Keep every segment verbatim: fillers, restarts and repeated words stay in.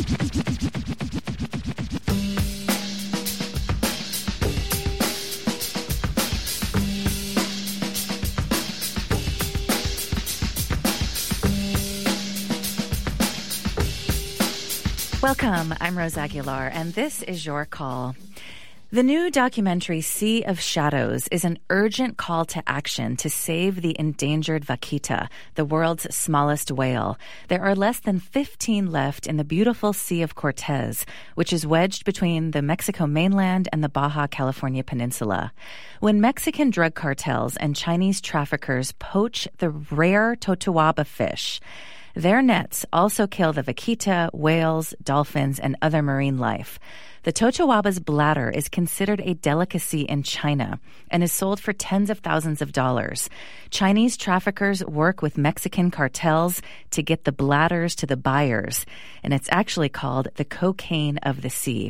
Welcome, I'm Rose Aguilar, and this is Your Call. The new documentary Sea of Shadows is an urgent call to action to save the endangered vaquita, the world's smallest whale. There are less than fifteen left in the beautiful Sea of Cortez, which is wedged between the Mexico mainland and the Baja California Peninsula. When Mexican drug cartels and Chinese traffickers poach the rare totoaba fish, their nets also kill the vaquita, whales, dolphins, and other marine life. The totoaba's bladder is considered a delicacy in China and is sold for tens of thousands of dollars. Chinese traffickers work with Mexican cartels to get the bladders to the buyers, and it's actually called the cocaine of the sea.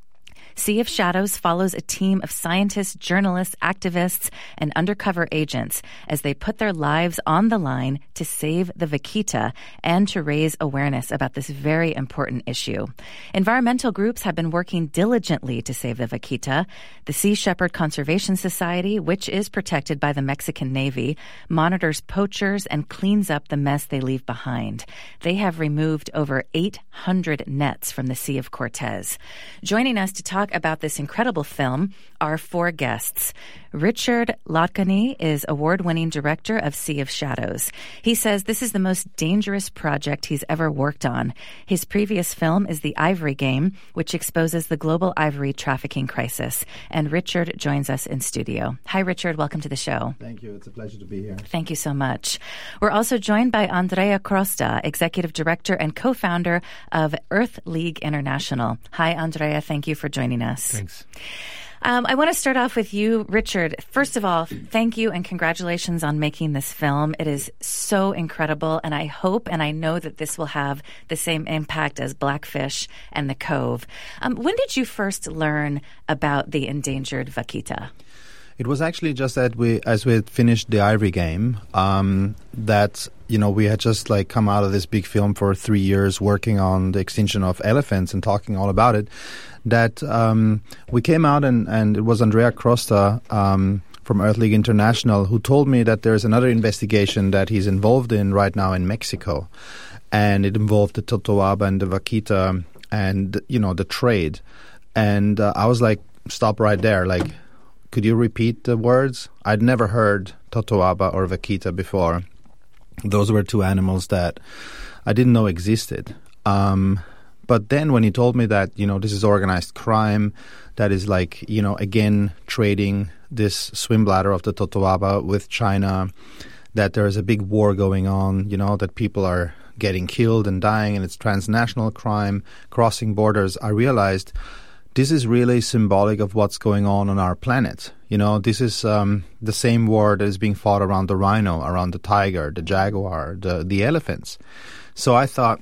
Sea of Shadows follows a team of scientists, journalists, activists, and undercover agents as they put their lives on the line to save the vaquita and to raise awareness about this very important issue. Environmental groups have been working diligently to save the vaquita. The Sea Shepherd Conservation Society, which is protected by the Mexican Navy, monitors poachers and cleans up the mess they leave behind. They have removed over eight hundred nets from the Sea of Cortez. Joining us to talk about this incredible film are four guests. Richard Lotkany is award-winning director of Sea of Shadows. He says this is the most dangerous project he's ever worked on. His previous film is The Ivory Game, which exposes the global ivory trafficking crisis. And Richard joins us in studio. Hi, Richard. Welcome to the show. Thank you. It's a pleasure to be here. Thank you so much. We're also joined by Andrea Crosta, executive director and co-founder of Earth League International. Hi, Andrea. Thank you for joining us. Thanks. Um, I want to start off with you, Richard. First of all, thank you and congratulations on making this film. It is so incredible, and I hope and I know that this will have the same impact as Blackfish and The Cove. Um, when did you first learn about the endangered vaquita? It was actually just that we, as we had finished The Ivory Game, um, that, you know, we had just like come out of this big film for three years working on the extinction of elephants and talking all about it, that um, we came out and, and it was Andrea Crosta um, from Earth League International who told me that there's another investigation that he's involved in right now in Mexico. And it involved the totoaba and the vaquita and, you know, the trade. And uh, I was like, stop right there. Like, could you repeat the words? I'd never heard totoaba or vaquita before. Those were two animals that I didn't know existed. Um, but then when he told me that, you know, this is organized crime, that is like, you know, again, trading this swim bladder of the totoaba with China, that there is a big war going on, you know, that people are getting killed and dying and it's transnational crime, crossing borders, I realized this is really symbolic of what's going on on our planet. You know, this is um, the same war that is being fought around the rhino, around the tiger, the jaguar, the, the elephants. So I thought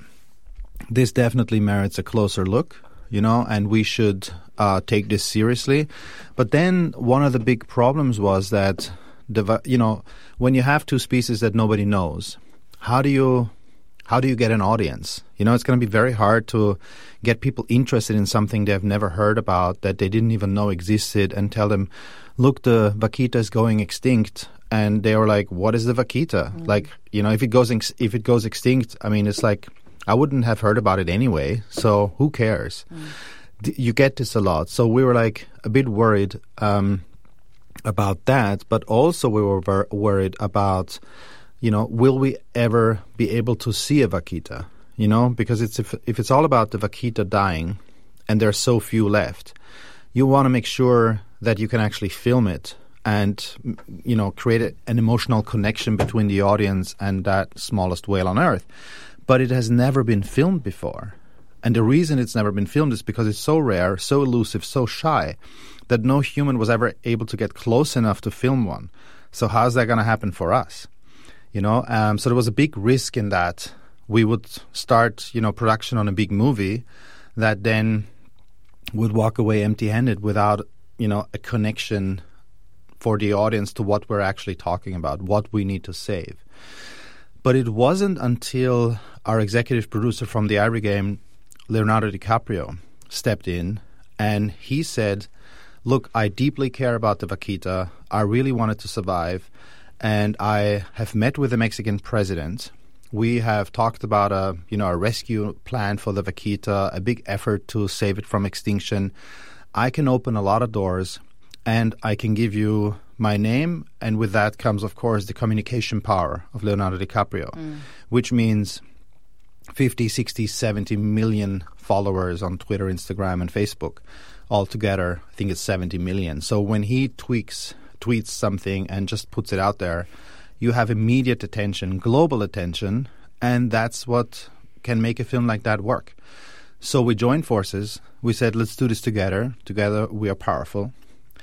this definitely merits a closer look, you know, and we should uh, take this seriously. But then one of the big problems was that, the you know, when you have two species that nobody knows, how do you... How do you get an audience? You know, it's going to be very hard to get people interested in something they've never heard about, that they didn't even know existed, and tell them, look, the vaquita is going extinct. And they were like, what is the vaquita? Mm. Like, you know, if it goes ex- if it goes extinct, I mean, it's like, I wouldn't have heard about it anyway. So who cares? Mm. D- you get this a lot. So we were like a bit worried um, about that. But also we were ver- worried about... You know, will we ever be able to see a vaquita? You know, because it's if, if it's all about the vaquita dying and there's so few left, you want to make sure that you can actually film it and, you know, create a, an emotional connection between the audience and that smallest whale on Earth. But it has never been filmed before. And the reason it's never been filmed is because it's so rare, so elusive, so shy, that no human was ever able to get close enough to film one. So how's that going to happen for us? You know, um, so there was a big risk in that we would start, you know, production on a big movie that then would walk away empty-handed without, you know, a connection for the audience to what we're actually talking about, what we need to save. But it wasn't until our executive producer from The Ivory Game Leonardo DiCaprio stepped in, and he said, look, I deeply care about the vaquita. I really wanted to survive, and I have met with the Mexican president. We have talked about a, you know, a rescue plan for the vaquita, a big effort to save it from extinction. I can open a lot of doors, and I can give you my name, and with that comes, of course, the communication power of Leonardo DiCaprio, mm. which means fifty, sixty, seventy million followers on Twitter, Instagram, and Facebook. Altogether, I think it's seventy million. So when he tweaks, tweets something and just puts it out there, you have immediate attention, global attention, and that's what can make a film like that work. So we joined forces. We said, let's do this together. Together, we are powerful.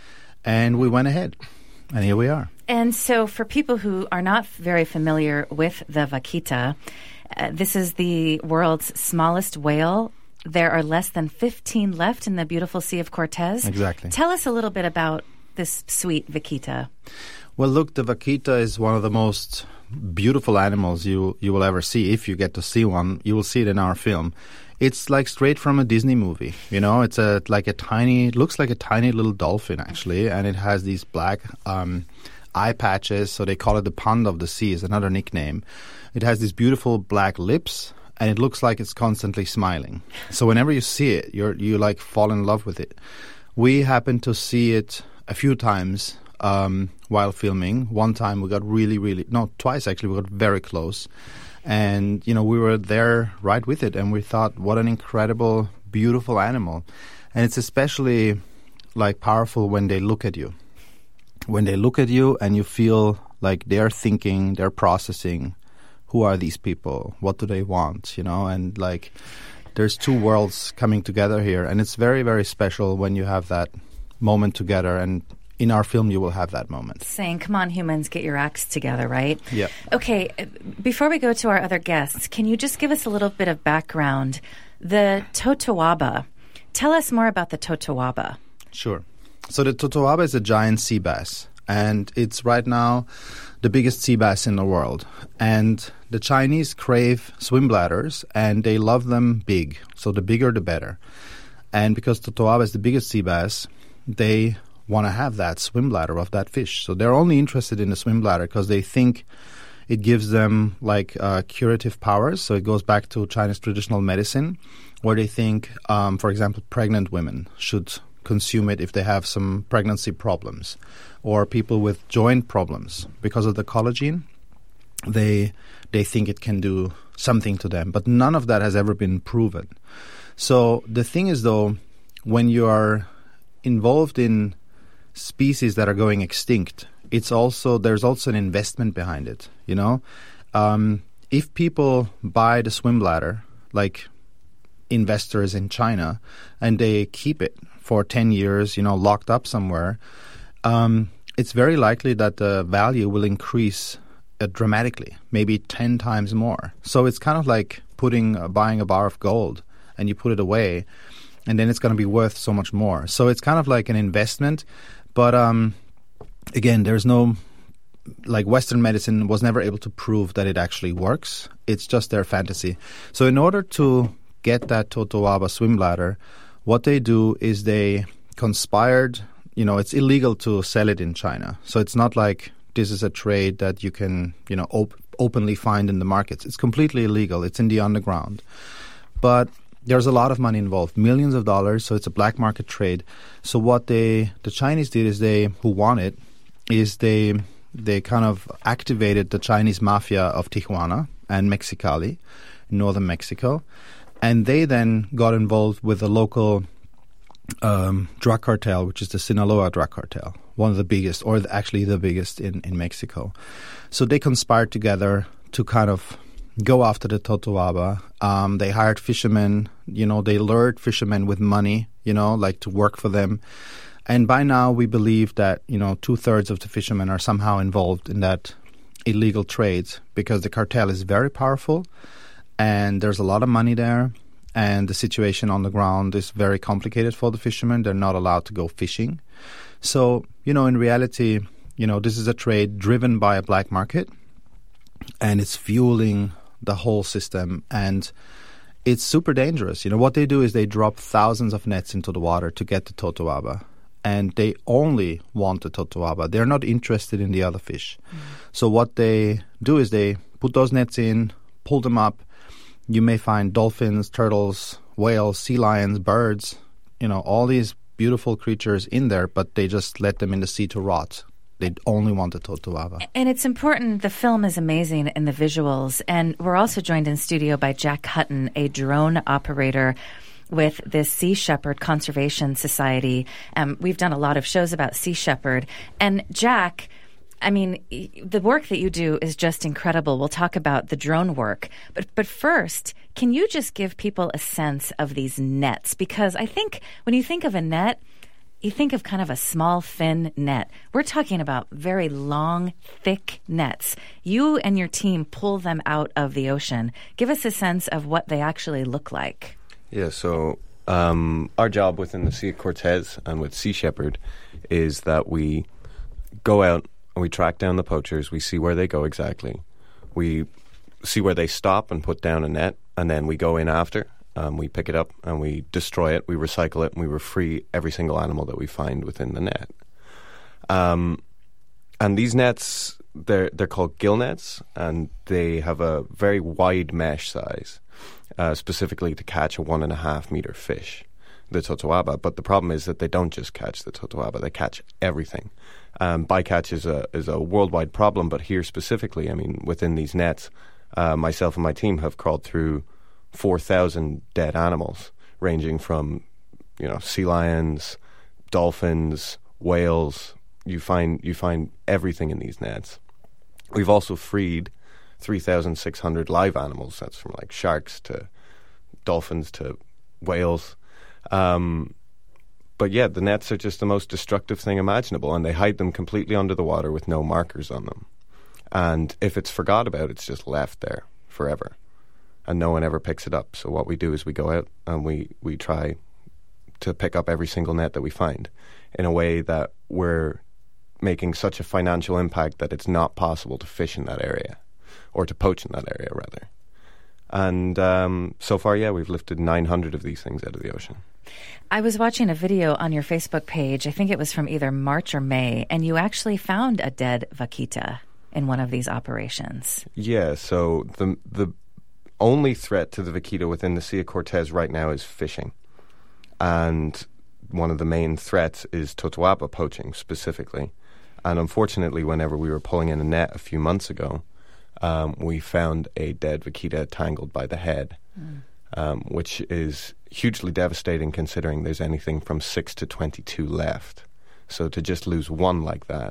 And we went ahead. And here we are. And so for people who are not very familiar with the vaquita, uh, this is the world's smallest whale. There are less than fifteen left in the beautiful Sea of Cortez. Exactly. Tell us a little bit about this sweet vaquita. Well, look, the vaquita is one of the most beautiful animals you, you will ever see. If you get to see one, you will see it in our film. It's like straight from a Disney movie, you know. It's a like a tiny, looks like a tiny little dolphin actually, and it has these black um, eye patches. So they call it the panda of the sea. Is another nickname. It has these beautiful black lips, and it looks like it's constantly smiling. So whenever you see it, you're you like fall in love with it. We happened to see it a few times um, while filming. One time we got really, really no, twice actually. We got very close. And, you know, we were there right with it, and we thought, what an incredible, beautiful animal. And it's especially, like, powerful when they look at you. When they look at you and you feel like they're thinking, they're processing, who are these people? What do they want, you know? And, like, there's two worlds coming together here. And it's very, very special when you have that moment together. And in our film, you will have that moment. Saying, come on, humans, get your acts together, right? Yeah. Okay, before we go to our other guests, can you just give us a little bit of background? The totoaba. Tell us more about the totoaba. Sure. So the totoaba is a giant sea bass, and it's right now the biggest sea bass in the world. And the Chinese crave swim bladders, and they love them big. So the bigger, the better. And because totoaba is the biggest sea bass, they want to have that swim bladder of that fish. So they're only interested in the swim bladder because they think it gives them like uh, curative powers. So it goes back to Chinese traditional medicine, where they think, um, for example, pregnant women should consume it if they have some pregnancy problems, or people with joint problems. Because of the collagen, they they think it can do something to them. But none of that has ever been proven. So the thing is, though, when you are involved in species that are going extinct, it's also there's also an investment behind it. You know, um, if people buy the swim bladder, like investors in China, and they keep it for ten years, you know, locked up somewhere, um, it's very likely that the value will increase uh, dramatically, maybe ten times more. So it's kind of like putting uh, buying a bar of gold, and you put it away, and then it's going to be worth so much more. So it's kind of like an investment. But um, again, there's no, like Western medicine was never able to prove that it actually works. It's just their fantasy. So in order to get that totoaba swim bladder, what they do is they conspired, you know, it's illegal to sell it in China. So it's not like this is a trade that you can, you know, op- openly find in the markets. It's completely illegal. It's in the underground. But there's a lot of money involved, millions of dollars, so it's a black market trade. So what they, the Chinese did is they, who won it, is they they kind of activated the Chinese mafia of Tijuana and Mexicali, in northern Mexico, and they then got involved with the local um, drug cartel, which is the Sinaloa drug cartel, one of the biggest, or actually the biggest in, in Mexico. So they conspired together to kind of go after the totoaba. Um, they hired fishermen, you know, they lured fishermen with money, you know, like to work for them. And by now we believe that, you know, two-thirds of the fishermen are somehow involved in that illegal trade because the cartel is very powerful and there's a lot of money there. And the situation on the ground is very complicated for the fishermen. They're not allowed to go fishing. So, you know, in reality, you know, this is a trade driven by a black market, and it's fueling the whole system. And it's super dangerous. You know, what they do is they drop thousands of nets into the water to get the totoaba. And they only want the totoaba. They're not interested in the other fish. Mm. So what they do is they put those nets in, pull them up. You may find dolphins, turtles, whales, sea lions, birds, you know, all these beautiful creatures in there, but they just let them in the sea to rot. They only want the totoaba. And it's important. The film is amazing in the visuals. And we're also joined in studio by Jack Hutton, a drone operator with the Sea Shepherd Conservation Society. Um, we've done a lot of shows about Sea Shepherd. And Jack, I mean, the work that you do is just incredible. We'll talk about the drone work. But but first, can you just give people a sense of these nets? Because I think when you think of a net, you think of kind of a small, thin net. We're talking about very long, thick nets. You and your team pull them out of the ocean. Give us a sense of what they actually look like. Yeah, so um, our job within the Sea of Cortez and with Sea Shepherd is that we go out and we track down the poachers. We see where they go exactly. We see where they stop and put down a net, and then we go in after. Um, we pick it up and we destroy it, we recycle it, and we free every single animal that we find within the net. Um, and these nets, they're, they're called gill nets, and they have a very wide mesh size, uh, specifically to catch a one and a half meter fish, the totoaba. But the problem is that they don't just catch the totoaba, they catch everything. Um, bycatch is a, is a worldwide problem, but here specifically, I mean, within these nets, uh, myself and my team have crawled through four thousand dead animals, ranging from, you know, sea lions, dolphins, whales. You find you find everything in these nets. We've also freed three thousand six hundred live animals. That's from like sharks to dolphins to whales. Um, but yeah, the nets are just the most destructive thing imaginable, and they hide them completely under the water with no markers on them. And if it's forgot about, it's just left there forever. And no one ever picks it up. So what we do is we go out and we, we try to pick up every single net that we find in a way that we're making such a financial impact that it's not possible to fish in that area, or to poach in that area, rather. And um, so far, yeah, we've lifted nine hundred of these things out of the ocean. I was watching a video on your Facebook page, I think it was from either March or May, and you actually found a dead vaquita in one of these operations. Yeah, so the the... only threat to the vaquita within the Sea of Cortez right now is fishing. And one of the main threats is totoaba poaching specifically. And unfortunately, whenever we were pulling in a net a few months ago, um, we found a dead vaquita tangled by the head, mm. um, which is hugely devastating considering there's anything from six to twenty-two left. So to just lose one like that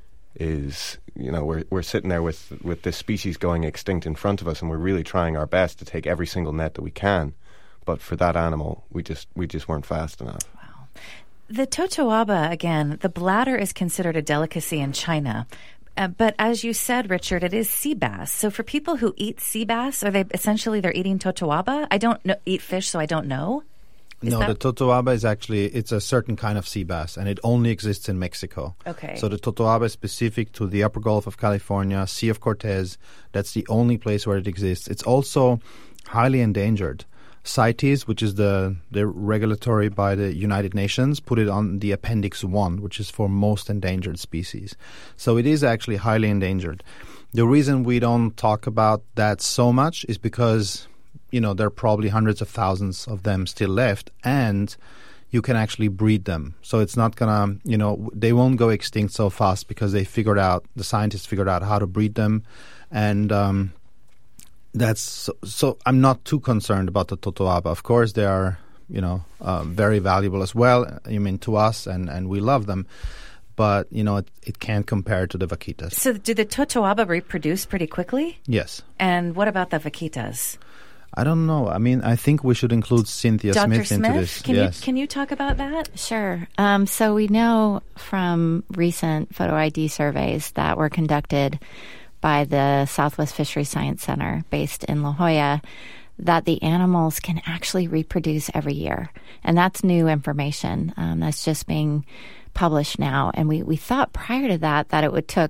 is, you know, we're we're sitting there with with this species going extinct in front of us, and we're really trying our best to take every single net that we can. But for that animal, we just we just weren't fast enough. Wow. The totoaba, again, the bladder is considered a delicacy in China. Uh, but as you said, Richard, it is sea bass. So for people who eat sea bass, are they essentially they're eating totoaba? I don't know, eat fish, so I don't know. Is no, that... the totoaba is actually, it's a certain kind of sea bass, and it only exists in Mexico. Okay. So the totoaba is specific to the upper Gulf of California, Sea of Cortez. That's the only place where it exists. It's also highly endangered. CITES, which is the, the regulatory by the United Nations, put it on the Appendix one, which is for most endangered species. So it is actually highly endangered. The reason we don't talk about that so much is because, you know, there are probably hundreds of thousands of them still left, and you can actually breed them. So it's not going to, you know, they won't go extinct so fast because they figured out, the scientists figured out how to breed them. And um, that's, so, so I'm not too concerned about the totoaba. Of course, they are, you know, uh, very valuable as well, I mean, to us, and, and we love them. But, you know, it, it can't compare to the vaquitas. So do the totoaba reproduce pretty quickly? Yes. And what about the vaquitas? I don't know. I mean, I think we should include Cynthia Doctor Smith, Smith into this. Can yes. you can you talk about that? Sure. Um, so we know from recent photo I D surveys that were conducted by the Southwest Fisheries Science Center based in La Jolla that the animals can actually reproduce every year. And that's new information. Um, that's just being published now. And we, we thought prior to that that it would took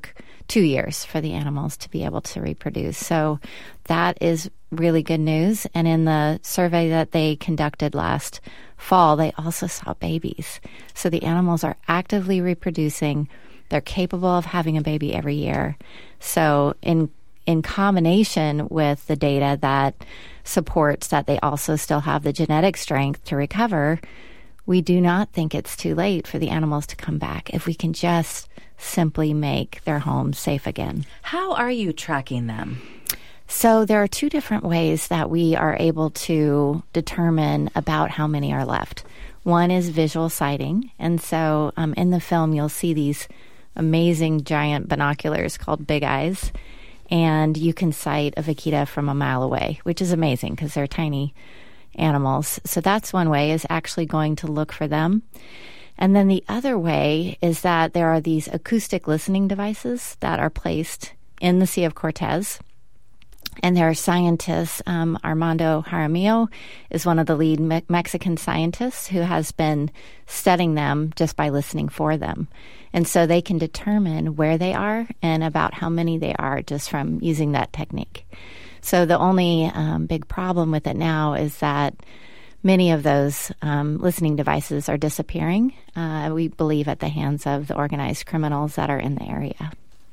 two years for the animals to be able to reproduce. So that is really good news. And in the survey that they conducted last fall, they also saw babies. So the animals are actively reproducing. They're capable of having a baby every year. So in in combination with the data that supports that they also still have the genetic strength to recover, we do not think it's too late for the animals to come back if we can just simply make their homes safe again. How are you tracking them? So there are two different ways that we are able to determine about how many are left. One is visual sighting. And so um, in the film, you'll see these amazing giant binoculars called Big Eyes. And you can sight a vaquita from a mile away, which is amazing because they're tiny animals. So that's one way, is actually going to look for them. And then the other way is that there are these acoustic listening devices that are placed in the Sea of Cortez. And there are scientists, um, Armando Jaramillo is one of the lead me- Mexican scientists who has been studying them just by listening for them. And so they can determine where they are and about how many they are just from using that technique. So the only um, big problem with it now is that many of those um, listening devices are disappearing, uh, we believe at the hands of the organized criminals that are in the area.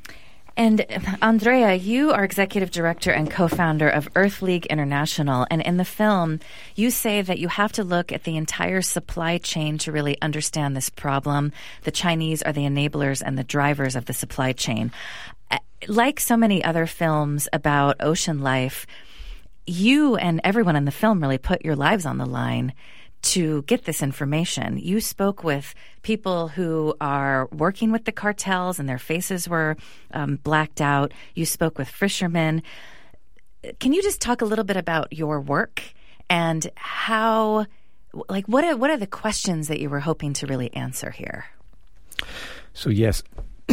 And Andrea, you are executive director and co-founder of Earth League International. And in the film, you say that you have to look at the entire supply chain to really understand this problem. The Chinese are the enablers and the drivers of the supply chain. Like so many other films about ocean life, you and everyone in the film really put your lives on the line to get this information. You spoke with people who are working with the cartels and their faces were um, blacked out. You spoke with fishermen. Can you just talk a little bit about your work and how, like, what are, what are the questions that you were hoping to really answer here? So, yes,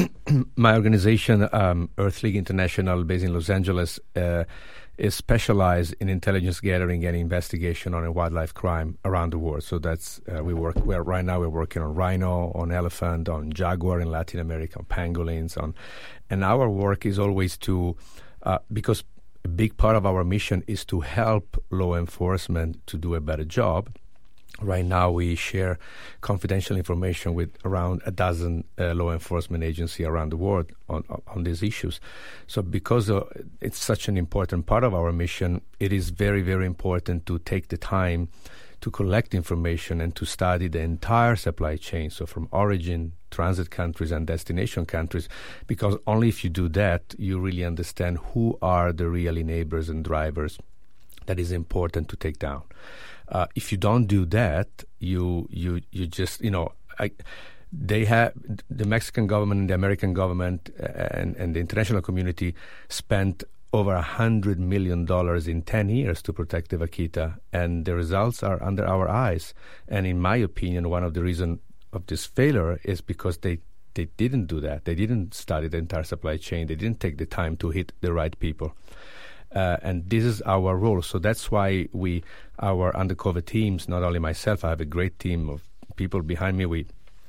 my organization, um, Earth League International, based in Los Angeles, uh, is specialized in intelligence gathering and investigation on a wildlife crime around the world. So that's uh, we work. We're, right now, we're working on rhino, on elephant, on jaguar in Latin America, on pangolins, on, and our work is always to uh, because a big part of our mission is to help law enforcement to do a better job. Right now, we share confidential information with around a dozen uh, law enforcement agencies around the world on on these issues. So because uh, it's such an important part of our mission, it is very, very important to take the time to collect information and to study the entire supply chain, so from origin, transit countries, and destination countries, because only if you do that, you really understand who are the real enablers and drivers that is important to take down. Uh, if you don't do that, you you you just you know I, they have the Mexican government and the American government and, and the international community spent over a hundred million dollars in ten years to protect the vaquita, and the results are under our eyes. And in my opinion, one of the reasons of this failure is because they they didn't do that. They didn't study the entire supply chain. They didn't take the time to hit the right people. Uh, and this is our role. So that's why we, our undercover teams, not only myself, I have a great team of people behind me. We,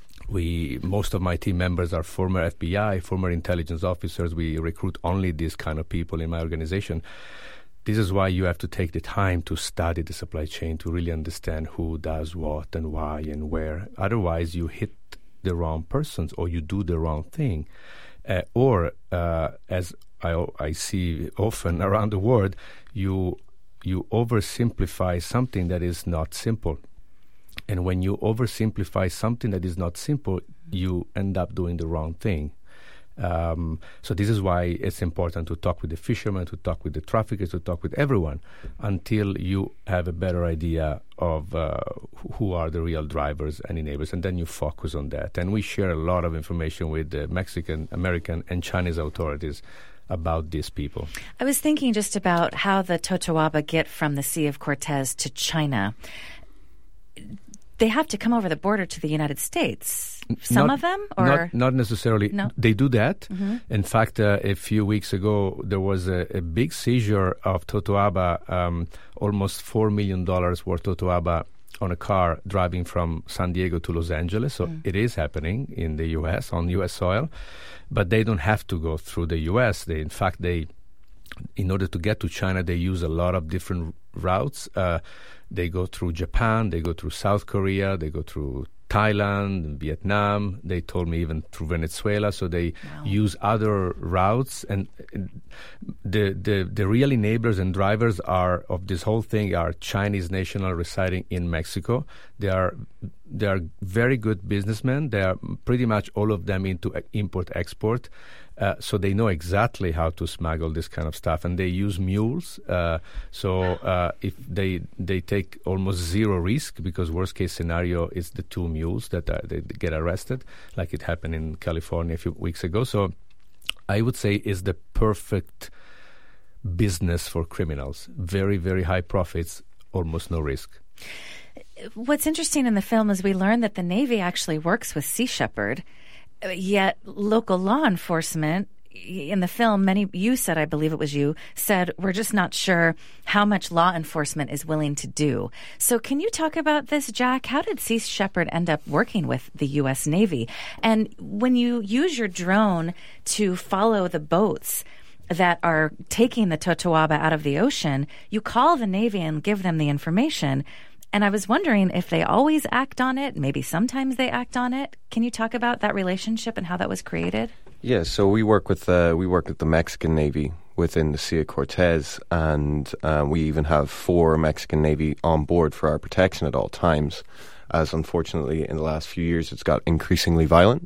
we, most of my team members are former F B I, former intelligence officers. We recruit only these kind of people in my organization. This is why you have to take the time to study the supply chain, to really understand who does what and why and where. Otherwise, you hit the wrong persons or you do the wrong thing. Uh, or, uh, as I, I see often around the world, you you oversimplify something that is not simple. And when you oversimplify something that is not simple, you end up doing the wrong thing. Um, so this is why it's important to talk with the fishermen, to talk with the traffickers, to talk with everyone until you have a better idea of uh, who are the real drivers and enablers, and then you focus on that. And we share a lot of information with the Mexican, American, and Chinese authorities about these people. I was thinking just about how the Totoaba get from the Sea of Cortez to China. They have to come over the border to the United States. Some not, of them? Or not, not necessarily. No? They do that. Mm-hmm. In fact, uh, a few weeks ago, there was a, a big seizure of Totoaba, um, almost four million dollars worth of Totoaba on a car driving from San Diego to Los Angeles. So mm. it is happening in the U S, on U S soil. But they don't have to go through the U S. They, in fact, they, in order to get to China, they use a lot of different routes. Uh, they go through Japan, they go through South Korea, they go through Thailand, Vietnam. They told me even through Venezuela. So they wow. use other routes, and the the the real enablers and drivers are of this whole thing are Chinese nationals residing in Mexico. They are they are very good businessmen. They are pretty much all of them into import export. Uh, so they know exactly how to smuggle this kind of stuff, and they use mules. Uh, so uh, if they they take almost zero risk, because worst case scenario is the two mules that are, they get arrested, like it happened in California a few weeks ago. So I would say is the perfect business for criminals. Very, very high profits, almost no risk. What's interesting in the film is we learn that the Navy actually works with Sea Shepherd. Yet local law enforcement in the film, many, you said, I believe it was you, said, we're just not sure how much law enforcement is willing to do. So can you talk about this, Jack? How did Sea Shepherd end up working with the U S Navy? And when you use your drone to follow the boats that are taking the Totoaba out of the ocean, you call the Navy and give them the information. And I was wondering if they always act on it. Maybe sometimes they act on it. Can you talk about that relationship and how that was created? Yeah, so we work with uh, we work with the Mexican Navy within the Sea of Cortez, and uh, we even have four Mexican Navy on board for our protection at all times, as unfortunately in the last few years it's got increasingly violent.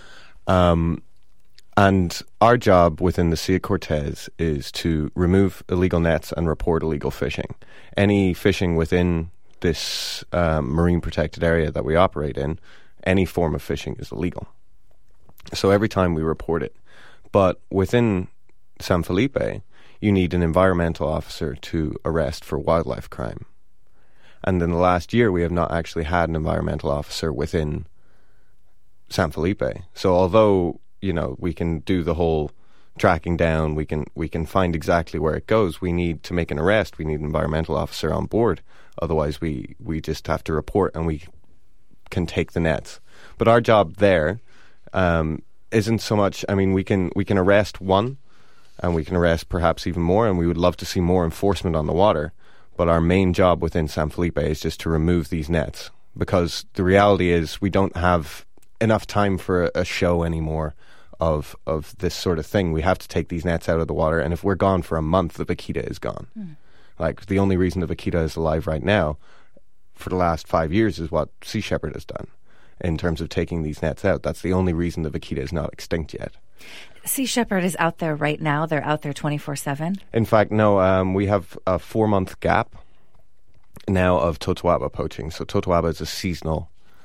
Um, and our job within the Sea of Cortez is to remove illegal nets and report illegal fishing. Any fishing within this um, marine protected area that we operate in, any form of fishing is illegal. So every time we report it. But within San Felipe, you need an environmental officer to arrest for wildlife crime. And in the last year, we have not actually had an environmental officer within San Felipe. So although, you know, we can do the whole tracking down, we can we can find exactly where it goes, we need to make an arrest, we need an environmental officer on board. Otherwise, we, we just have to report and we can take the nets. But our job there um, isn't so much, I mean, we can we can arrest one and we can arrest perhaps even more, and we would love to see more enforcement on the water. But our main job within San Felipe is just to remove these nets, because the reality is we don't have enough time for a, a show anymore of of this sort of thing. We have to take these nets out of the water, and if we're gone for a month, the vaquita is gone. Mm. Like, the only reason the vaquita is alive right now for the last five years is what Sea Shepherd has done in terms of taking these nets out. That's the only reason the vaquita is not extinct yet. Sea Shepherd is out there right now. They're out there twenty-four seven? In fact, no. Um, we have a four-month gap now of Totoaba poaching. So Totoaba is a seasonal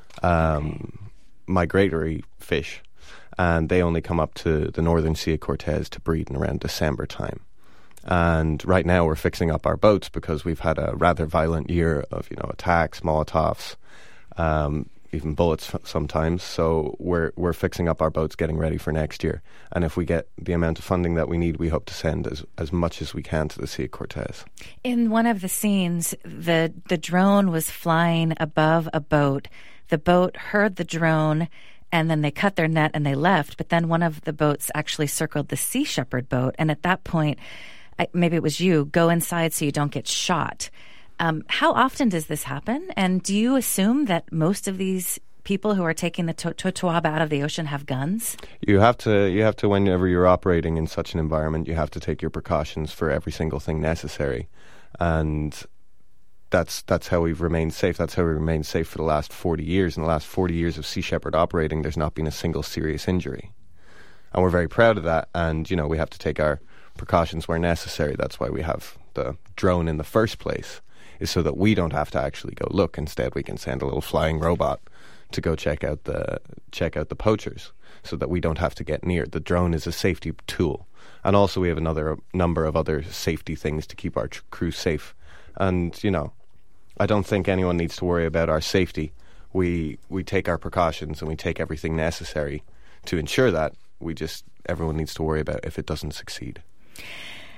um, okay. migratory fish, and they only come up to the northern Sea of Cortez to breed in around December time. And right now we're fixing up our boats because we've had a rather violent year of, you know, attacks, Molotovs, um, even bullets sometimes. So we're we're fixing up our boats, getting ready for next year. And if we get the amount of funding that we need, we hope to send as, as much as we can to the Sea of Cortez. In one of the scenes, the the drone was flying above a boat. The boat heard the drone, and then they cut their net and they left. But then one of the boats actually circled the Sea Shepherd boat. And at that point, I, maybe it was you, go inside so you don't get shot. Um, how often does this happen? And do you assume that most of these people who are taking the to- Totoaba out of the ocean have guns? You have to, you have to, whenever you're operating in such an environment, you have to take your precautions for every single thing necessary. And that's that's how we've remained safe. That's how we remained safe for the last forty years. In the last forty years of Sea Shepherd operating, there's not been a single serious injury. And we're very proud of that. And, you know, we have to take our precautions where necessary. That's why we have the drone in the first place, is so that we don't have to actually go look. Instead, we can send a little flying robot to go check out the check out the poachers, so that we don't have to get near. The drone is a safety tool. And also we have another number of other safety things to keep our tr- crew safe. And, you know, I don't think anyone needs to worry about our safety. We we take our precautions and we take everything necessary to ensure that. We just, everyone needs to worry about if it doesn't succeed.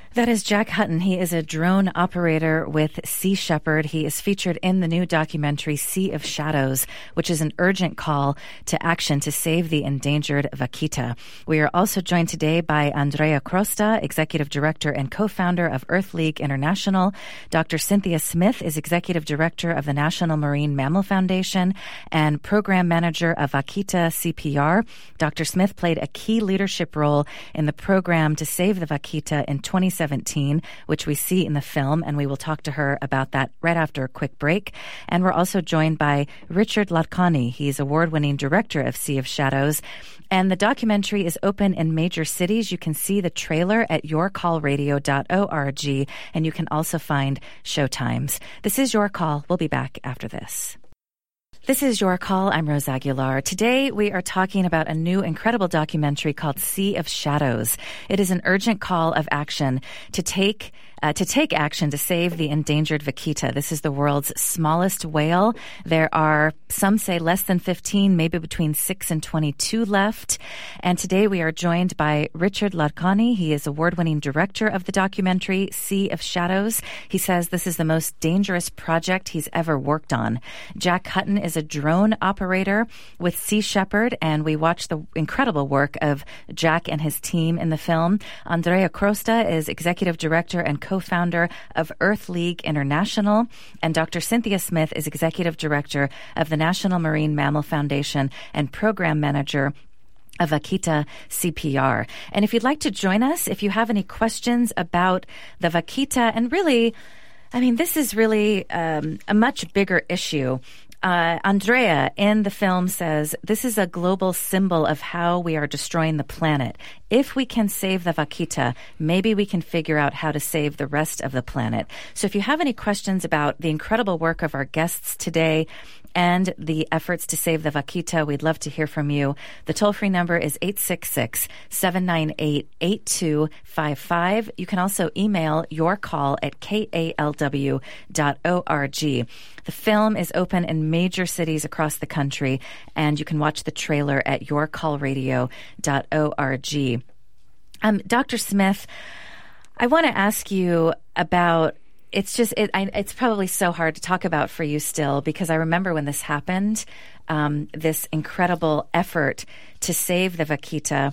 That is Jack Hutton. He is a drone operator with Sea Shepherd. He is featured in the new documentary Sea of Shadows, which is an urgent call to action to save the endangered vaquita. We are also joined today by Andrea Crosta, Executive Director and co-founder of Earth League International. Doctor Cynthia Smith is Executive Director of the National Marine Mammal Foundation and Program Manager of Vaquita C P R. Doctor Smith played a key leadership role in the program to save the vaquita in twenty seventeen, which we see in the film, and we will talk to her about that right after a quick break. And we're also joined by Richard Latkani. He's award-winning director of Sea of Shadows, and the documentary is open in major cities. You can see the trailer at your call radio dot org, and you can also find showtimes. This is Your Call. We'll be back after this. This is Your Call. I'm Rose Aguilar. Today, we are talking about a new incredible documentary called Sea of Shadows. It is an urgent call of action to take Uh, to take action to save the endangered vaquita. This is the world's smallest whale. There are, some say, less than fifteen, maybe between six and twenty-two left. And today we are joined by Richard Latkani. He is award-winning director of the documentary Sea of Shadows. He says this is the most dangerous project he's ever worked on. Jack Hutton is a drone operator with Sea Shepherd, and we watched the incredible work of Jack and his team in the film. Andrea Crosta is executive director and co-founder of Earth League International, and Doctor Cynthia Smith is executive director of the National Marine Mammal Foundation and program manager of Vaquita C P R. And if you'd like to join us, if you have any questions about the vaquita, and really, I mean, this is really um, a much bigger issue. Uh, Andrea in the film says, this is a global symbol of how we are destroying the planet. If we can save the vaquita, maybe we can figure out how to save the rest of the planet. So if you have any questions about the incredible work of our guests today and the efforts to save the vaquita, we'd love to hear from you. The toll-free number is eight six six, seven nine eight, eight two five five. You can also email your call at k a l w dot org. The film is open in major cities across the country, and you can watch the trailer at your call radio dot org. Um, Doctor Smith, I want to ask you about, it's just, it, I, it's probably so hard to talk about for you still, because I remember when this happened, um, this incredible effort to save the vaquita.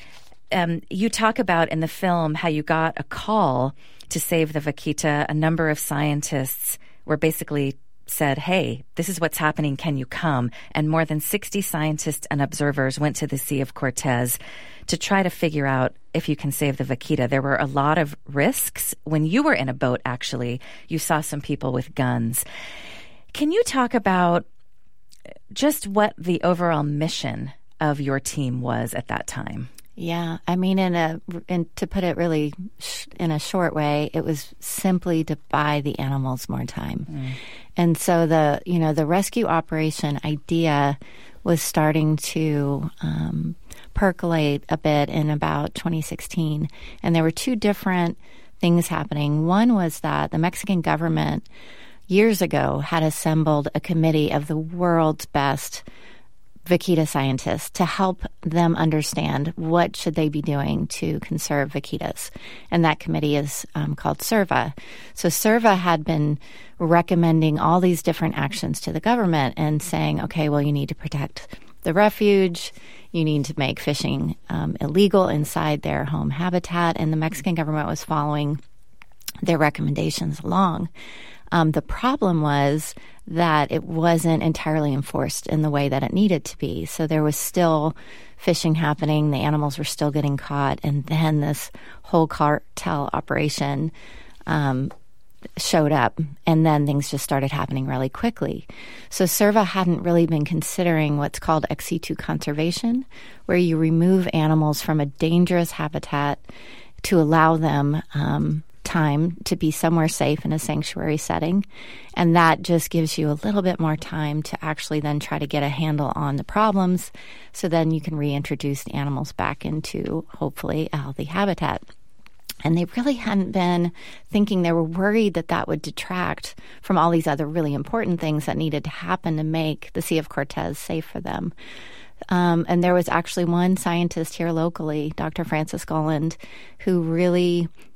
Um, you talk about in the film how you got a call to save the vaquita. A number of scientists were basically said, hey, this is what's happening, can you come? And more than sixty scientists and observers went to the Sea of Cortez to try to figure out if you can save the vaquita. There were a lot of risks. When you were in a boat, actually, you saw some people with guns. Can you talk about just what the overall mission of your team was at that time? Yeah, I mean, in a in, to put it really sh- in a short way, it was simply to buy the animals more time. Mm. And so the you know the rescue operation idea was starting to um, percolate a bit in about twenty sixteen, and there were two different things happening. One was that the Mexican government years ago had assembled a committee of the world's best vaquita scientists to help them understand what should they be doing to conserve vaquitas. And that committee is um, called SERVA. So SERVA had been recommending all these different actions to the government and saying, okay, well, you need to protect the refuge, you need to make fishing um, illegal inside their home habitat, and the Mexican government was following their recommendations along. Um, the problem was that it wasn't entirely enforced in the way that it needed to be. So there was still fishing happening. The animals were still getting caught. And then this whole cartel operation um, showed up. And then things just started happening really quickly. So SERVA hadn't really been considering what's called ex situ conservation, where you remove animals from a dangerous habitat to allow them um time to be somewhere safe in a sanctuary setting. And that just gives you a little bit more time to actually then try to get a handle on the problems, so then you can reintroduce the animals back into, hopefully, a healthy habitat. And they really hadn't been thinking, they were worried that that would detract from all these other really important things that needed to happen to make the Sea of Cortez safe for them. Um, and there was actually one scientist here locally, Doctor Francis Golland, who really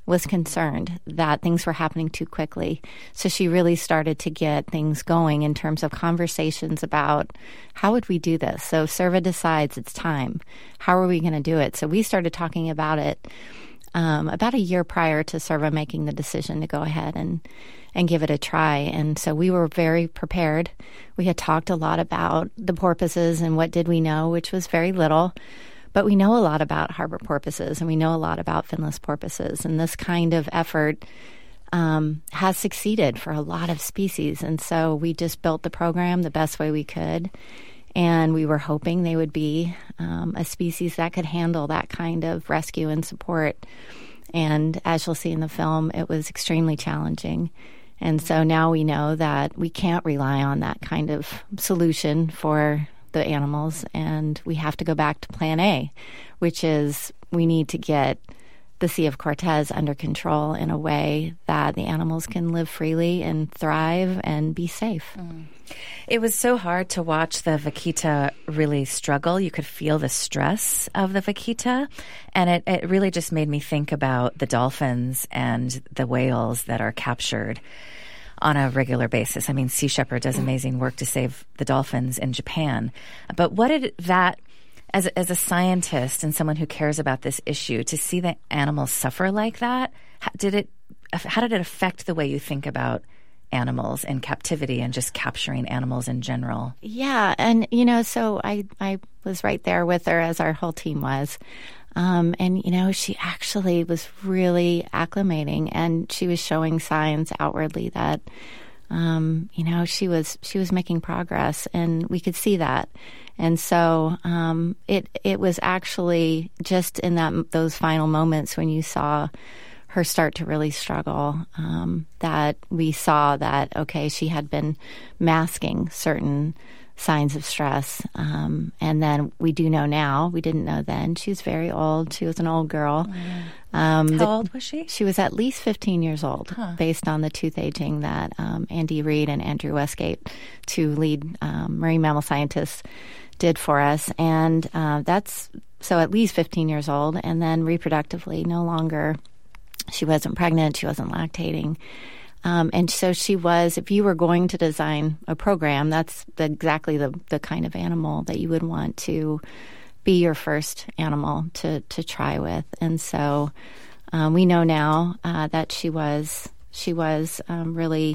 was concerned that things were happening too quickly. So she really started to get things going in terms of conversations about how would we do this? So Serva decides it's time. How are we going to do it? So we started talking about it um, about a year prior to Serva making the decision to go ahead and, and give it a try. And so we were very prepared. We had talked a lot about the porpoises and what did we know, which was very little. But we know a lot about harbor porpoises, and we know a lot about finless porpoises. And this kind of effort um, has succeeded for a lot of species. And so we just built the program the best way we could. And we were hoping they would be um, a species that could handle that kind of rescue and support. And as you'll see in the film, it was extremely challenging. And so now we know that we can't rely on that kind of solution for the animals, and we have to go back to plan A, which is we need to get the Sea of Cortez under control in a way that the animals can live freely and thrive and be safe. Mm. It was so hard to watch the vaquita really struggle. You could feel the stress of the vaquita, and it, it really just made me think about the dolphins and the whales that are captured on a regular basis. I mean, Sea Shepherd does amazing work to save the dolphins in Japan. But what did that, as a, as a scientist and someone who cares about this issue, to see the animals suffer like that, how did it, how did it affect the way you think about animals in captivity and just capturing animals in general? Yeah, and you know, so I, I was right there with her, as our whole team was. Um, and, you know, she actually was really acclimating, and she was showing signs outwardly that, um, you know, she was she was making progress, and we could see that. And so um, it it was actually just in that those final moments when you saw her start to really struggle um, that we saw that, okay, she had been masking certain signs of stress. Um, and then we do know now, we didn't know then, she was very old. She was an old girl. Mm. Um, How the, old was she? She was at least fifteen years old, huh. based on the tooth aging that um, Andy Reid and Andrew Westgate, two lead um, marine mammal scientists, did for us. And uh, that's, so at least fifteen years old. And then reproductively, no longer, she wasn't pregnant, she wasn't lactating. Um, and so she was, if you were going to design a program, that's the, exactly the, the kind of animal that you would want to be your first animal to, to try with. And so um, we know now uh, that she was, she was um, really,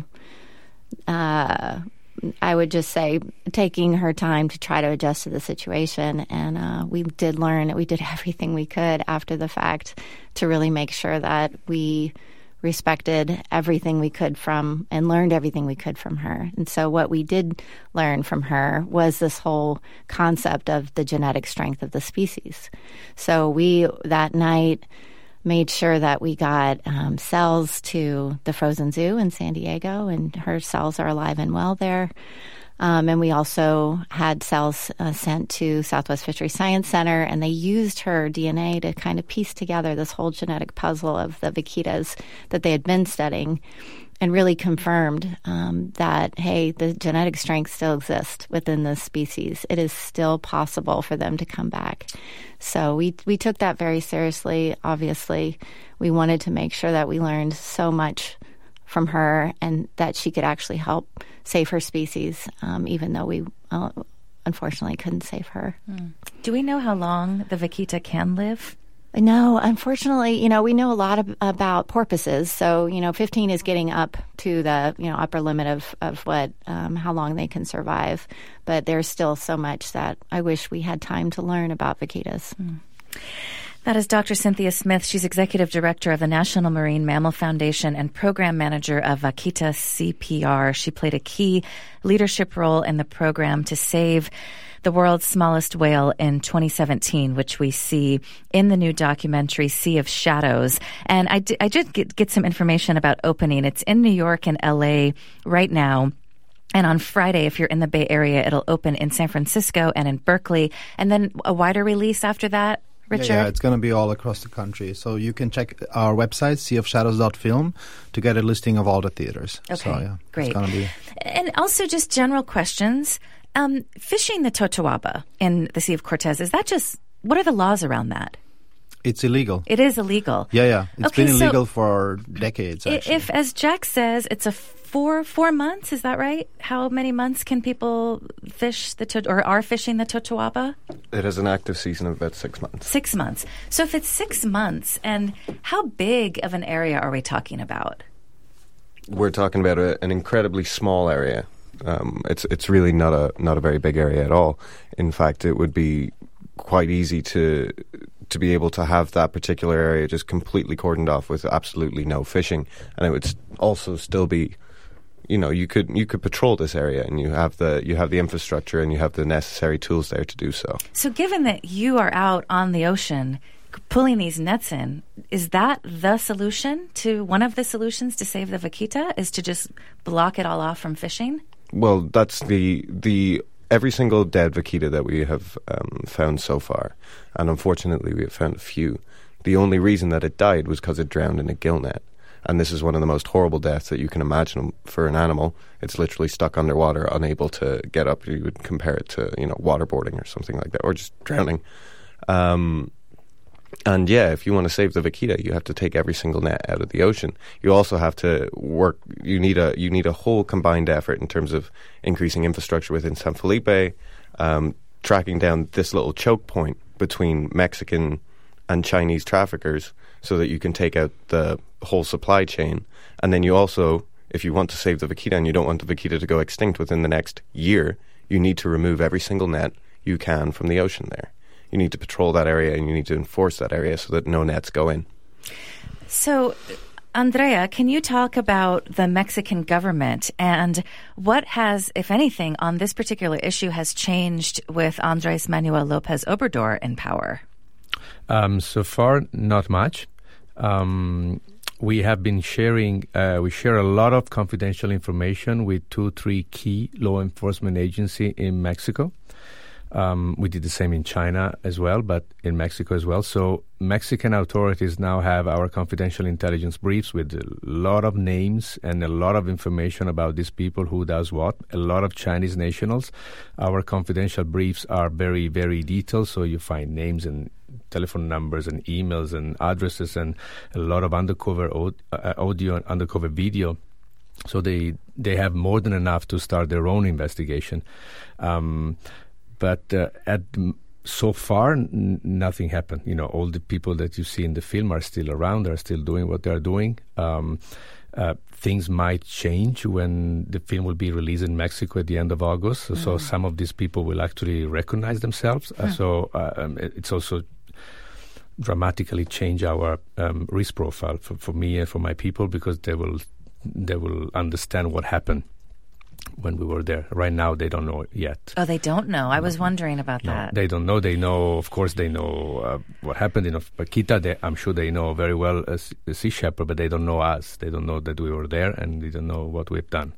uh, I would just say, taking her time to try to adjust to the situation. And uh, we did learn that we did everything we could after the fact to really make sure that we respected everything we could from and learned everything we could from her. And so what we did learn from her was this whole concept of the genetic strength of the species. So we, that night, made sure that we got um, cells to the Frozen Zoo in San Diego, and her cells are alive and well there. Um, and we also had cells uh, sent to Southwest Fisheries Science Center, and they used her D N A to kind of piece together this whole genetic puzzle of the vaquitas that they had been studying, and really confirmed um, that, hey, the genetic strength still exists within this species. It is still possible for them to come back. So we we took that very seriously. Obviously, we wanted to make sure that we learned so much from her and that she could actually help save her species, um, even though we uh, unfortunately couldn't save her. Mm. Do we know how long the vaquita can live? No, unfortunately, you know, we know a lot of, about porpoises. So, you know, fifteen is getting up to the, you know, upper limit of, of what, um, how long they can survive. But there's still so much that I wish we had time to learn about vaquitas. Mm. That is Doctor Cynthia Smith. She's Executive Director of the National Marine Mammal Foundation and Program Manager of Vaquita C P R. She played a key leadership role in the program to save the world's smallest whale in twenty seventeen, which we see in the new documentary Sea of Shadows. And I, di- I did get, get some information about opening. It's in New York and L A right now. And on Friday, if you're in the Bay Area, it'll open in San Francisco and in Berkeley. And then a wider release after that. Richard? Yeah, yeah, it's going to be all across the country. So you can check our website, sea of shadows dot film, to get a listing of all the theaters. Okay, so, yeah, great. It's going to be... And also just general questions. Um, fishing the totoaba in the Sea of Cortez, is that just, what are the laws around that? It's illegal. It is illegal. Yeah, yeah. It's Okay, been so illegal for decades, I- actually. If, as Jack says, it's a four four months, is that right? How many months can people fish the to- or are fishing the Totoaba? It has an active season of about six months. Six months. So if it's six months, and how big of an area are we talking about? We're talking about a, an incredibly small area. Um, it's it's really not a not a very big area at all. In fact, it would be quite easy to to be able to have that particular area just completely cordoned off with absolutely no fishing, and it would also still be, you know, you could you could patrol this area, and you have the you have the infrastructure and you have the necessary tools there to do so. So given that you are out on the ocean pulling these nets in, is that the solution to one of the solutions to save the vaquita, is to just block it all off from fishing? Well, that's the the every single dead vaquita that we have um, found so far, and unfortunately we have found a few. The only reason that it died was because it drowned in a gill net, and this is one of the most horrible deaths that you can imagine for an animal. It's literally stuck underwater, unable to get up. You would compare it to, you know, waterboarding or something like that, or just drowning. Um, And yeah, if you want to save the vaquita, you have to take every single net out of the ocean. You also have to work. You need a you need a whole combined effort in terms of increasing infrastructure within San Felipe, um, tracking down this little choke point between Mexican and Chinese traffickers, so that you can take out the whole supply chain. And then you also, if you want to save the vaquita and you don't want the vaquita to go extinct within the next year, you need to remove every single net you can from the ocean there. You need to patrol that area and you need to enforce that area so that no nets go in. So, Andrea, can you talk about the Mexican government and what has, if anything, on this particular issue has changed with Andres Manuel Lopez Obrador in power? Um, so far, not much. Um, we have been sharing, uh, we share a lot of confidential information with two, three key law enforcement agencies in Mexico. Um, we did the same in China as well, but in Mexico as well. So Mexican authorities now have our confidential intelligence briefs with a lot of names and a lot of information about these people, who does what, a lot of Chinese nationals. Our confidential briefs are very, very detailed, so you find names and telephone numbers and emails and addresses and a lot of undercover uh, audio and undercover video. So they, they have more than enough to start their own investigation. Um, But uh, at so far, n- nothing happened. You know, all the people that you see in the film are still around, are still doing what they're doing. Um, uh, things might change when the film will be released in Mexico at the end of August. So, mm. so some of these people will actually recognize themselves. Uh, mm. So uh, um, it's also dramatically change our um, risk profile for, for me and for my people, because they will they will understand what happened when we were there. Right now, they don't know yet. Oh, they don't know. I was wondering about no, that. They don't know. They know, of course, they know uh, what happened in Vaquita. They, I'm sure they know very well as a Sea Shepherd, but they don't know us. They don't know that we were there, and they don't know what we've done.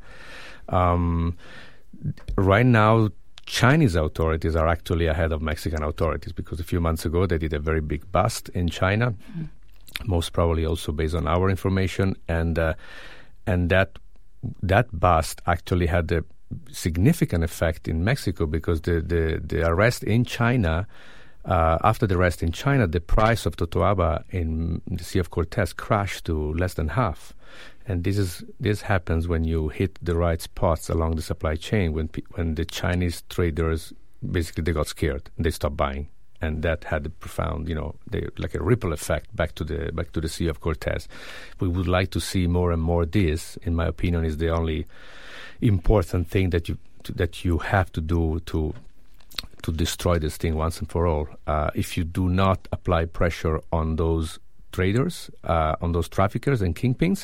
Um, right now, Chinese authorities are actually ahead of Mexican authorities, because a few months ago, they did a very big bust in China, mm-hmm. most probably also based on our information, and uh, and that That bust actually had a significant effect in Mexico, because the, the, the arrest in China, uh, after the arrest in China, the price of Totoaba in the Sea of Cortez crashed to less than half. And this is this happens when you hit the right spots along the supply chain, when pe- when the Chinese traders, basically they got scared and they stopped buying. And that had a profound, you know, they, like a ripple effect back to the back to the Sea of Cortez. We would like to see more and more. This, in my opinion, is the only important thing that you to, that you have to do to to destroy this thing once and for all. Uh, if you do not apply pressure on those traders, uh, on those traffickers and kingpins,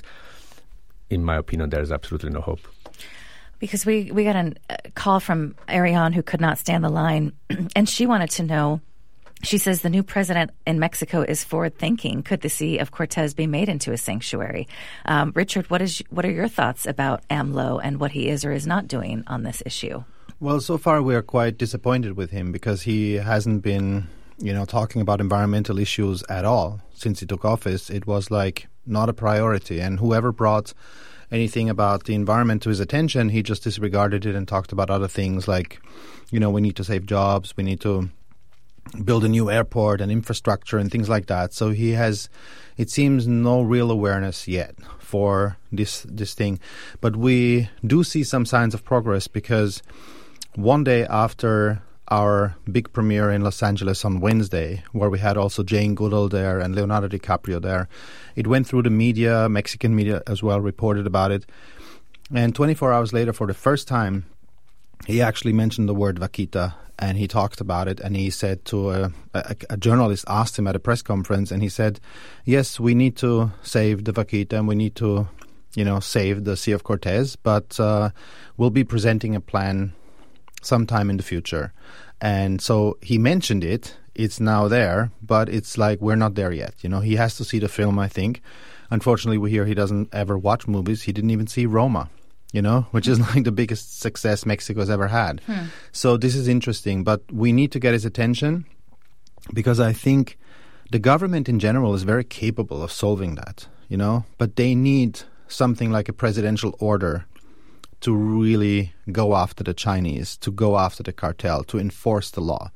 in my opinion, there is absolutely no hope. Because we, we got a call from Ariane, who could not stand the line, and she wanted to know. She says the new president in Mexico is forward-thinking. Could the Sea of Cortez be made into a sanctuary? Um, Richard, what is what are your thoughts about AMLO and what he is or is not doing on this issue? Well, so far we are quite disappointed with him, because he hasn't been, you know, talking about environmental issues at all since he took office. It was like not a priority, and whoever brought anything about the environment to his attention, he just disregarded it and talked about other things like, you know, we need to save jobs, we need to build a new airport and infrastructure and things like that. So he has, it seems, no real awareness yet for this this thing. But we do see some signs of progress, because one day after our big premiere in Los Angeles on Wednesday, where we had also Jane Goodall there and Leonardo DiCaprio there, it went through the media, Mexican media as well, reported about it. And twenty-four hours later, for the first time, he actually mentioned the word vaquita, and he talked about it, and he said to a, a, a journalist asked him at a press conference, and he said, yes, we need to save the vaquita, and we need to, you know, save the Sea of Cortez, but uh, we'll be presenting a plan sometime in the future. And so he mentioned it. It's now there, but it's like we're not there yet. You know, he has to see the film, I think. Unfortunately, we hear he doesn't ever watch movies. He didn't even see Roma, you know, which is like the biggest success Mexico's ever had. Hmm. So this is interesting, but we need to get his attention, because I think the government in general is very capable of solving that, you know, but they need something like a presidential order to really go after the Chinese, to go after the cartel, to enforce the law.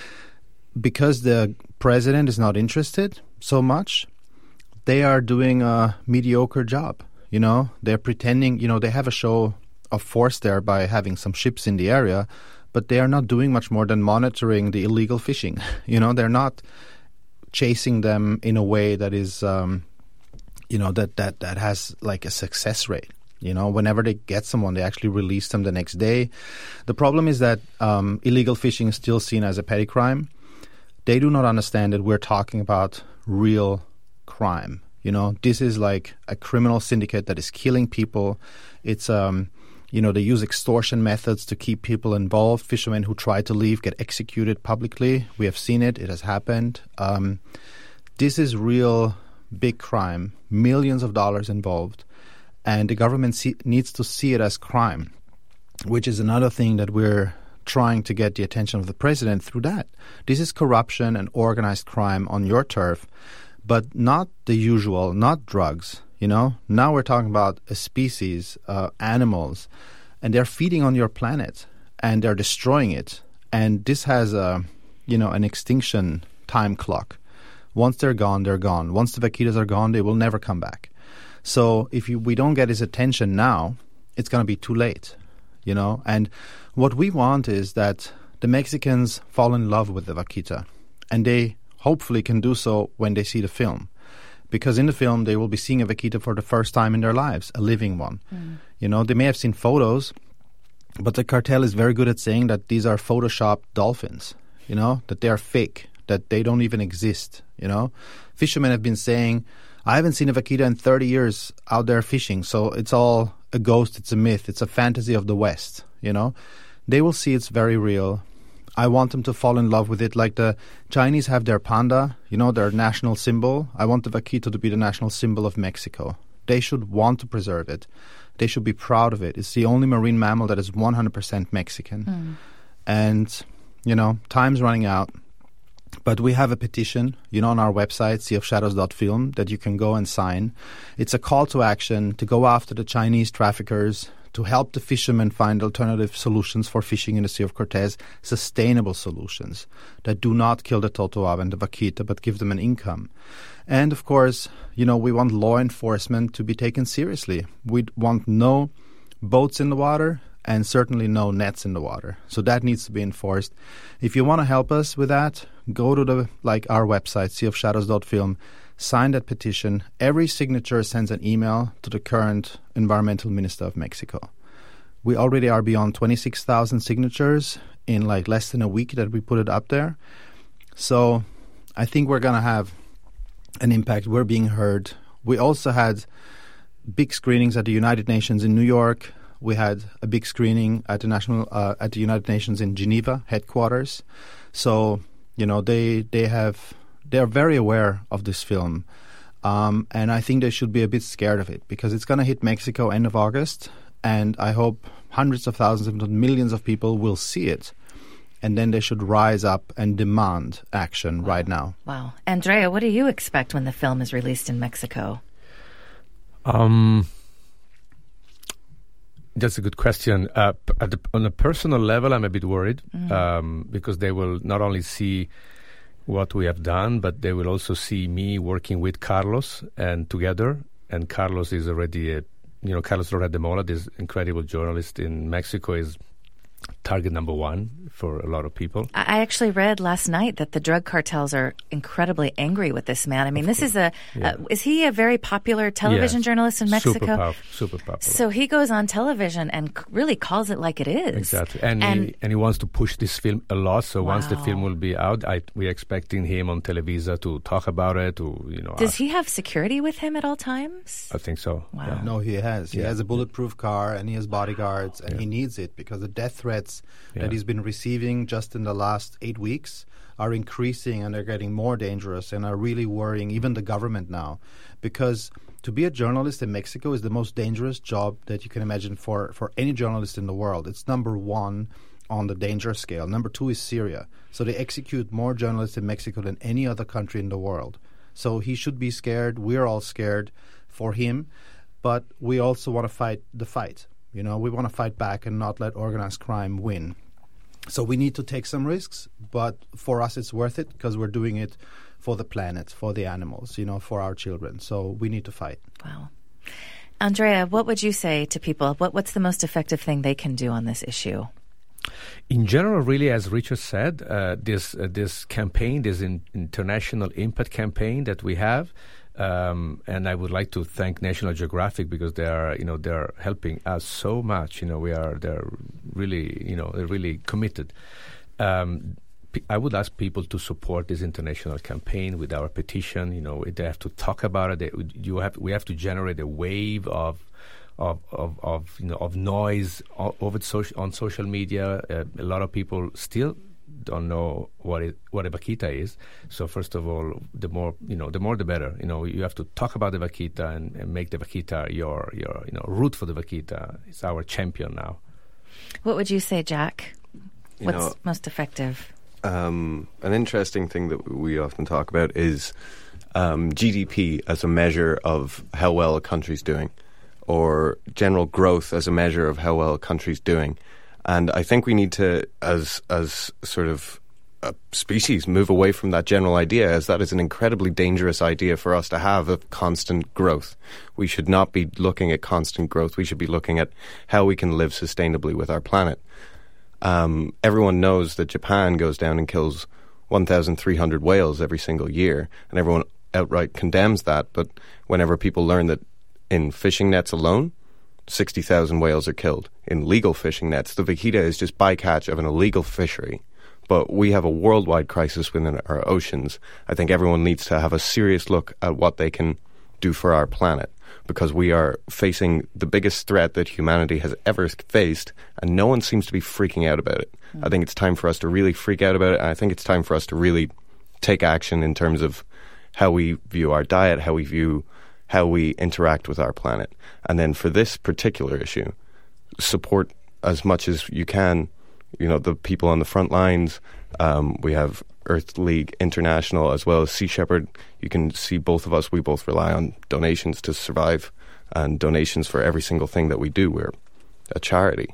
Because the president is not interested so much, they are doing a mediocre job. You know, they're pretending, you know, they have a show of force there by having some ships in the area, but they are not doing much more than monitoring the illegal fishing. You know, they're not chasing them in a way that is, um, you know, that, that, that has like a success rate. You know, whenever they get someone, they actually release them the next day. The problem is that um, illegal fishing is still seen as a petty crime. They do not understand that we're talking about real crime. You know, this is like a criminal syndicate that is killing people. It's, um, you know, they use extortion methods to keep people involved. Fishermen who try to leave get executed publicly. We have seen it. It has happened. Um, this is real big crime, millions of dollars involved. And the government see, needs to see it as crime, which is another thing that we're trying to get the attention of the president through that. This is corruption and organized crime on your turf, but not the usual, not drugs, you know. Now we're talking about a species, uh, animals, and they're feeding on your planet, and they're destroying it. And this has a, you know, an extinction time clock. Once they're gone, they're gone. Once the vaquitas are gone, they will never come back. So if you, we don't get his attention now, it's going to be too late, you know. And what we want is that the Mexicans fall in love with the vaquita, and they hopefully can do so when they see the film. Because in the film, they will be seeing a vaquita for the first time in their lives, a living one. Mm. You know, they may have seen photos, but the cartel is very good at saying that these are photoshopped dolphins, you know, that they are fake, that they don't even exist, you know. Fishermen have been saying, I haven't seen a vaquita in thirty years out there fishing, so it's all a ghost, it's a myth, it's a fantasy of the West, you know. They will see it's very real. I want them to fall in love with it, like the Chinese have their panda, you know, their national symbol. I want the vaquita to be the national symbol of Mexico. They should want to preserve it. They should be proud of it. It's the only marine mammal that is one hundred percent Mexican. Mm. And, you know, time's running out. But we have a petition, you know, on our website, sea of shadows dot film, that you can go and sign. It's a call to action to go after the Chinese traffickers, to help the fishermen find alternative solutions for fishing in the Sea of Cortez, sustainable solutions that do not kill the totoaba and the vaquita, but give them an income. And, of course, you know, we want law enforcement to be taken seriously. We want no boats in the water, and certainly no nets in the water. So that needs to be enforced. If you want to help us with that, go to the like our website, sea of shadows dot film, sign that petition. Every signature sends an email to the current environmental minister of Mexico. We already are beyond twenty-six thousand signatures in like less than a week that we put it up there. So I think we're going to have an impact. We're being heard. We also had big screenings at the United Nations in New York. We had a big screening at the national uh, at the United Nations in Geneva headquarters. So you know they they have they are very aware of this film, um, and I think they should be a bit scared of it because it's going to hit Mexico end of August, and I hope hundreds of thousands, if not millions, of people will see it, and then they should rise up and demand action wow. right now. Wow, Andrea, what do you expect when the film is released in Mexico? Um. That's a good question. Uh, at the, on a personal level, I'm a bit worried mm. um, because they will not only see what we have done, but they will also see me working with Carlos and together. And Carlos is already a, you know, Carlos Loret de Mola, this incredible journalist in Mexico, is target number one for a lot of people. I actually read last night that the drug cartels are incredibly angry with this man. I mean, this is a, yeah. uh, is he a very popular television yes. journalist in Mexico? Super powerful, super popular. So he goes on television and c- really calls it like it is. Exactly. And, and he, and he wants to push this film a lot. So wow. once the film will be out, I, we're expecting him on Televisa to talk about it. To, you know, Does ask. he have security with him at all times? I think so. Wow. Yeah. No, he has. He Yeah. has a bulletproof car and he has bodyguards, and Yeah. he needs it because the death threats Yeah. that he's been receiving just in the last eight weeks are increasing, and they're getting more dangerous and are really worrying even the government now. Because to be a journalist in Mexico is the most dangerous job that you can imagine for, for any journalist in the world. It's number one on the danger scale. Number two is Syria. So they execute more journalists in Mexico than any other country in the world. So he should be scared. We're all scared for him. But we also want to fight the fight. You know, we want to fight back and not let organized crime win. So we need to take some risks, but for us it's worth it because we're doing it for the planet, for the animals, you know, for our children. So we need to fight. Wow. Andrea, what would you say to people? What, what's the most effective thing they can do on this issue? In general, really, as Richard said, uh, this uh, this campaign, this in, international impact campaign that we have, um, and I would like to thank National Geographic because they are, you know, they're helping us so much. You know, we are they're really, you know, they're really committed. Um, p- I would ask people to support this international campaign with our petition. You know, they have to talk about it. They, you have we have to generate a wave of. Of, of, of you know of noise o- over social, on social media. Uh, a lot of people still don't know what it, what a vaquita is. So first of all, the more you know, the more the better. You know, you have to talk about the vaquita and, and make the vaquita your your you know root for the vaquita. It's our champion now. What would you say, Jack? You What's know, most effective? Um, an interesting thing that we often talk about is um, G D P as a measure of how well a country's doing, or general growth as a measure of how well a country's doing. And I think we need to, as as sort of a species, move away from that general idea, as that is an incredibly dangerous idea for us to have of constant growth. We should not be looking at constant growth. We should be looking at how we can live sustainably with our planet. Um, everyone knows that Japan goes down and kills one thousand three hundred whales every single year, and everyone outright condemns that. But whenever people learn that in fishing nets alone, sixty thousand whales are killed. In legal fishing nets, the vaquita is just bycatch of an illegal fishery. But we have a worldwide crisis within our oceans. I think everyone needs to have a serious look at what they can do for our planet, because we are facing the biggest threat that humanity has ever faced, and no one seems to be freaking out about it. Mm. I think it's time for us to really freak out about it, and I think it's time for us to really take action in terms of how we view our diet, how we view how we interact with our planet. And then for this particular issue, support as much as you can, you know, the people on the front lines. Um, we have Earth League International as well as Sea Shepherd. You can see both of us, we both rely on donations to survive, and donations for every single thing that we do. We're a charity.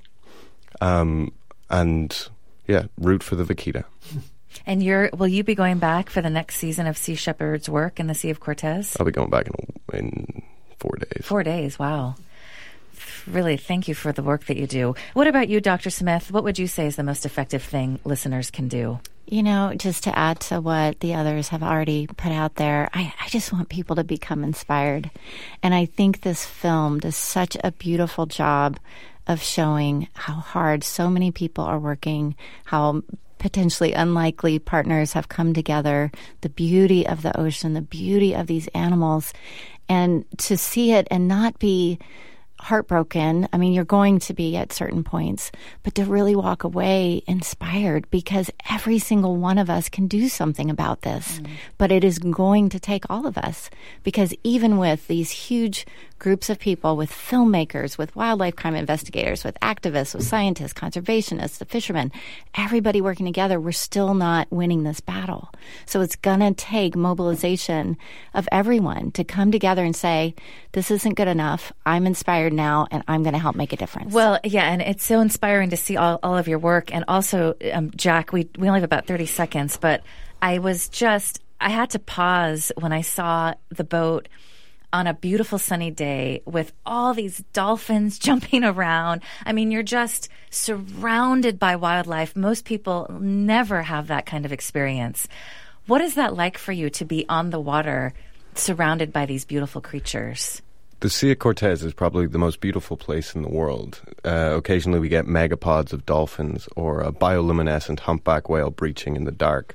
Um, and, yeah, root for the vaquita. And you're will you be going back for the next season of Sea Shepherd's work in the Sea of Cortez? I'll be going back in, in four days. Four days, wow. Really, thank you for the work that you do. What about you, Doctor Smith? What would you say is the most effective thing listeners can do? You know, just to add to what the others have already put out there, I, I just want people to become inspired. And I think this film does such a beautiful job of showing how hard so many people are working, how potentially unlikely partners have come together, the beauty of the ocean, the beauty of these animals, and to see it and not be heartbroken. I mean, you're going to be at certain points, but to really walk away inspired, because every single one of us can do something about this. Mm. But it is going to take all of us, because even with these huge groups of people, with filmmakers, with wildlife crime investigators, with activists, with scientists, conservationists, the fishermen, everybody working together, we're still not winning this battle. So it's going to take mobilization of everyone to come together and say, this isn't good enough. I'm inspired now, and I'm going to help make a difference. Well, yeah, and it's so inspiring to see all, all of your work. And also, um, Jack, we, we only have about thirty seconds, but I was just, I had to pause when I saw the boat on a beautiful sunny day with all these dolphins jumping around. I mean, you're just surrounded by wildlife. Most people never have that kind of experience. What is that like for you to be on the water surrounded by these beautiful creatures? The Sea of Cortez is probably the most beautiful place in the world. Uh, occasionally we get megapods of dolphins or a bioluminescent humpback whale breaching in the dark.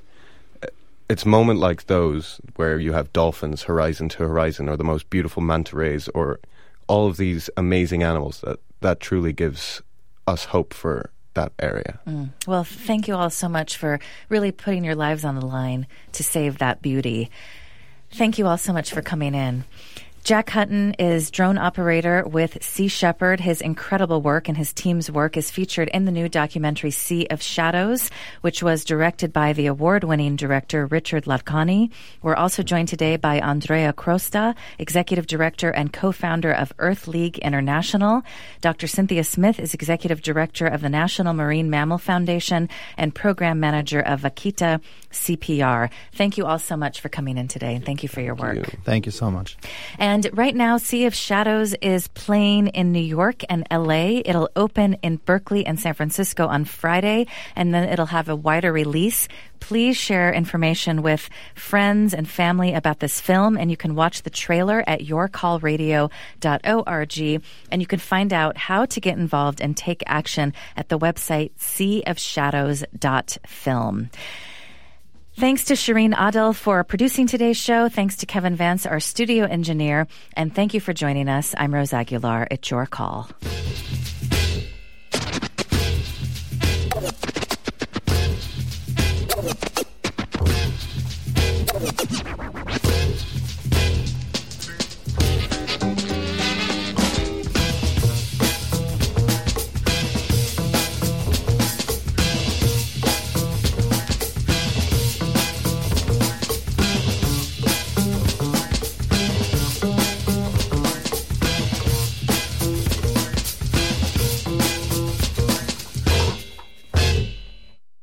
It's moments like those where you have dolphins horizon to horizon, or the most beautiful manta rays, or all of these amazing animals that, that truly gives us hope for that area. Mm. Well, thank you all so much for really putting your lives on the line to save that beauty. Thank you all so much for coming in. Jack Hutton is drone operator with Sea Shepherd. His incredible work and his team's work is featured in the new documentary Sea of Shadows, which was directed by the award-winning director Richard Lavcani. We're also joined today by Andrea Crosta, executive director and co-founder of Earth League International. Doctor Cynthia Smith is executive director of the National Marine Mammal Foundation and program manager of Vaquita C P R. Thank you all so much for coming in today, and thank you for your work. Thank you, Thank you so much. And right now, Sea of Shadows is playing in New York and L A. It'll open in Berkeley and San Francisco on Friday, and then it'll have a wider release. Please share information with friends and family about this film, and you can watch the trailer at your call radio dot org, and you can find out how to get involved and take action at the website sea of shadows dot film. Thanks to Shireen Adel for producing today's show. Thanks to Kevin Vance, our studio engineer. And thank you for joining us. I'm Rose Aguilar. It's your call.